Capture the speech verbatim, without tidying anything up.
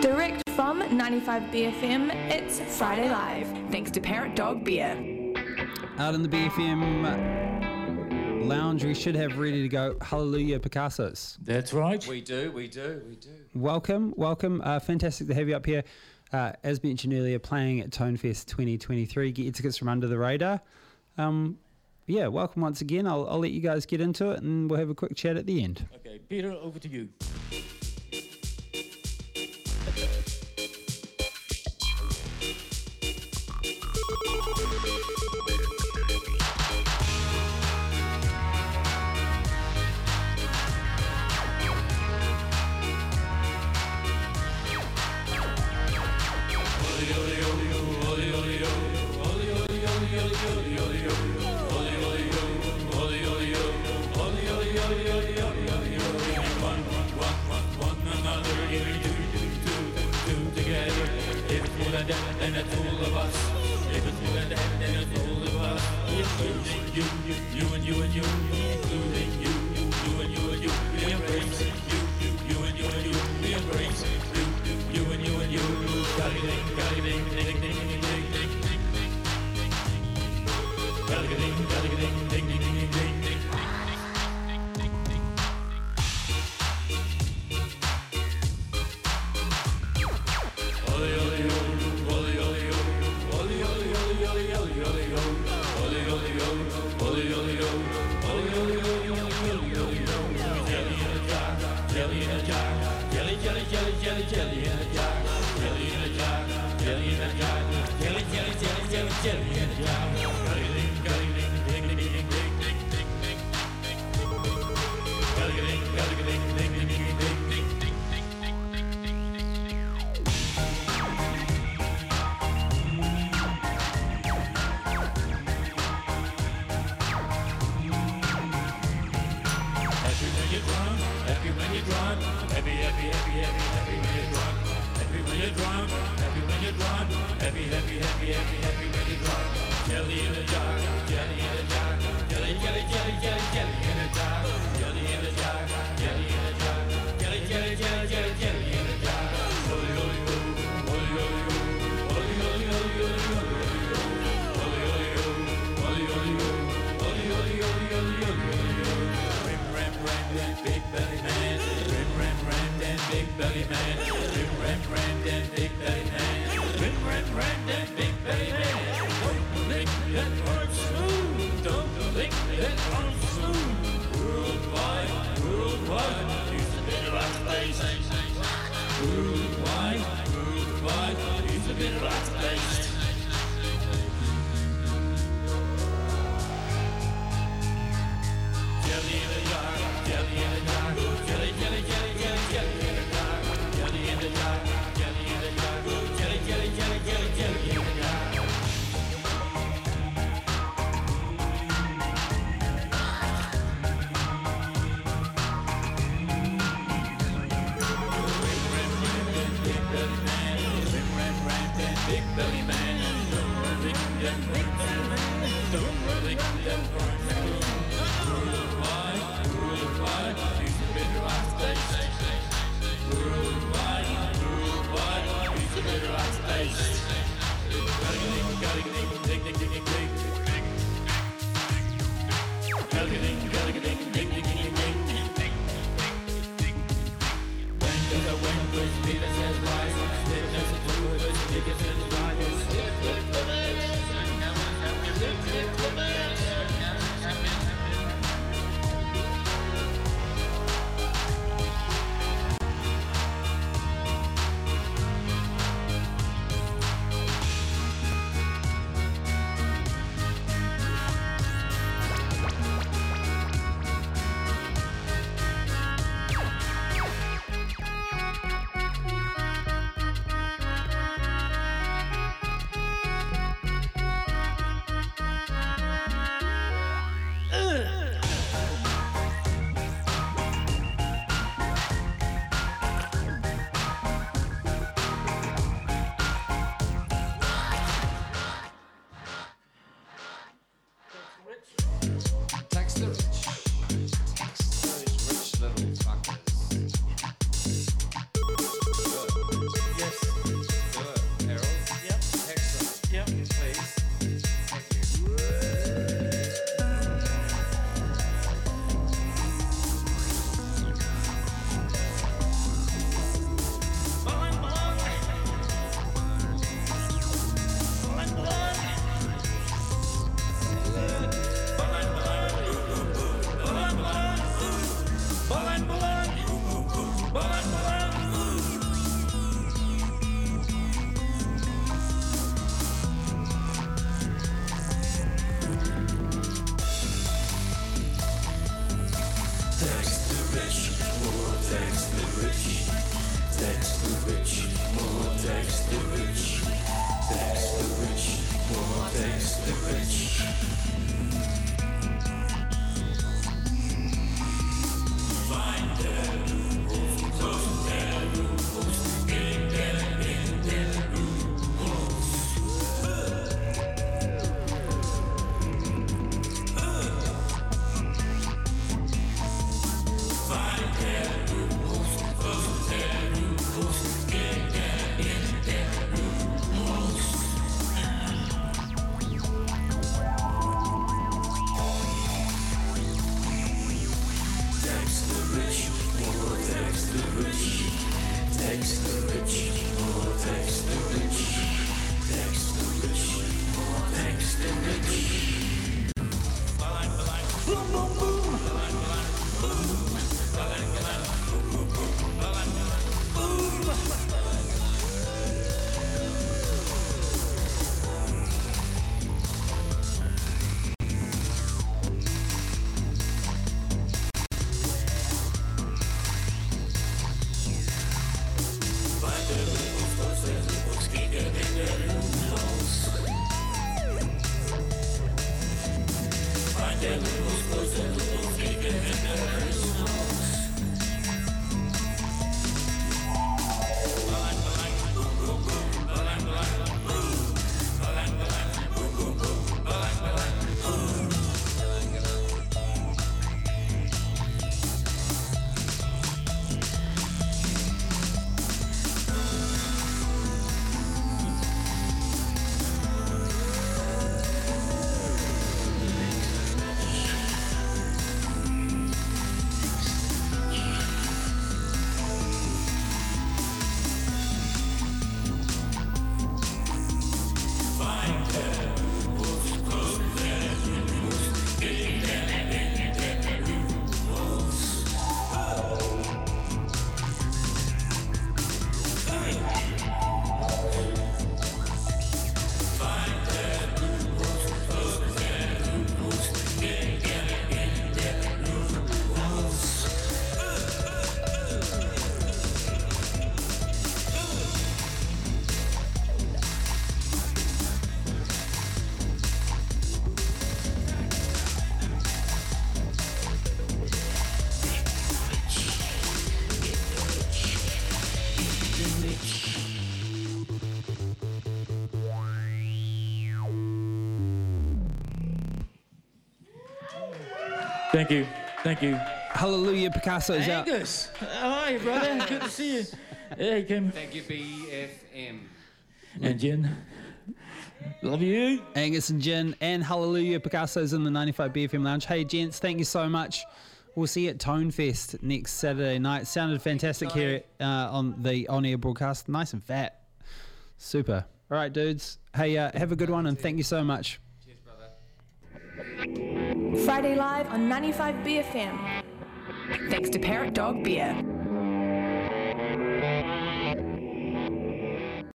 Direct from ninety-five B F M, it's Friday Live. Thanks to Parrot Dog Beer. Out in the B F M lounge, we should have ready to go Hallelujah Picassos. That's right. We do, we do, we do. Welcome, welcome. Uh, fantastic to have you up here. Uh, as mentioned earlier, playing at Tonefest twenty twenty-three. Get your tickets from Under the Radar. Um, yeah, welcome once again. I'll, I'll let you guys get into it and we'll have a quick chat at the end. Okay, Peter, over to you. And it's all of us. If it's you and that, then it's all of us. Including you, you, you and you and you. Including you, you, you and you and you. We embrace you, you, you and you and you. We embrace you, you, you and you and you. Gotta ding, gotta ding, ding, ding, ding, ding, ding. Gotta ding, gotta ding, ding, ding, ding, ding, ding. Thank you. Thank you. Hallelujah, Picasso's out. Angus, hi, brother. Good to see you. Hey, Kim. Thank you, B F M. And Jen. Love you. Angus and Jen and Hallelujah, Picasso's in the ninety-five B F M Lounge. Hey, gents, thank you so much. We'll see you at Tone Fest next Saturday night. Sounded fantastic here uh, on the on-air broadcast. Nice and fat. Super. All right, dudes. Hey, uh, have a good one, and thank you so much. Cheers, brother. Friday Live on ninety-five B F M. Thanks to Parrot Dog Beer.